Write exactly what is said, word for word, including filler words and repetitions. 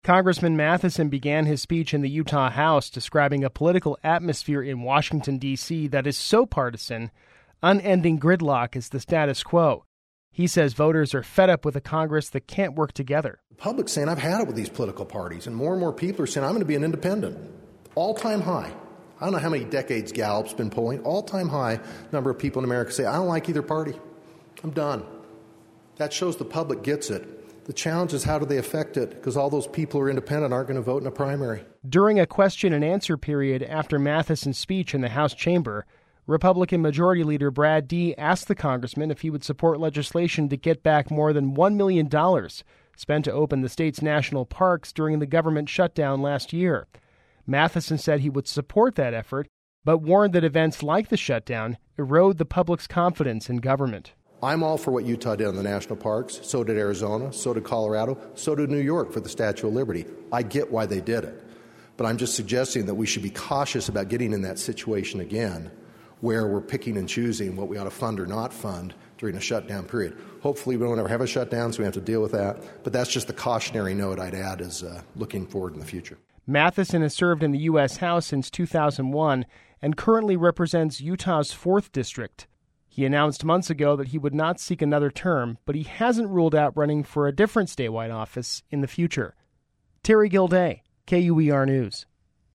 Congressman Matheson began his speech in the Utah House describing a political atmosphere in Washington, D C that is so partisan, unending gridlock is the status quo. He says voters are fed up with a Congress that can't work together. The public's saying, I've had it with these political parties, and more and more people are saying, I'm going to be an independent. All-time high. I don't know how many decades Gallup's been polling. All-time high number of people in America say, I don't like either party. I'm done. That shows the public gets it. The challenge is how do they affect it, because all those people who are independent aren't going to vote in a primary. During a question and answer period after Matheson's speech in the House chamber, Republican Majority Leader Brad Dee asked the congressman if he would support legislation to get back more than one million dollars spent to open the state's national parks during the government shutdown last year. Matheson said he would support that effort, but warned that events like the shutdown erode the public's confidence in government. I'm all for what Utah did on the national parks. So did Arizona. So did Colorado. So did New York for the Statue of Liberty. I get why they did it. But I'm just suggesting that we should be cautious about getting in that situation again, where we're picking and choosing what we ought to fund or not fund during a shutdown period. Hopefully we don't ever have a shutdown, so we have to deal with that. But that's just the cautionary note I'd add as uh, looking forward in the future. Matheson has served in the U S House since two thousand one and currently represents Utah's fourth District. He announced months ago that he would not seek another term, but he hasn't ruled out running for a different statewide office in the future. Terry Gilday, K U E R News.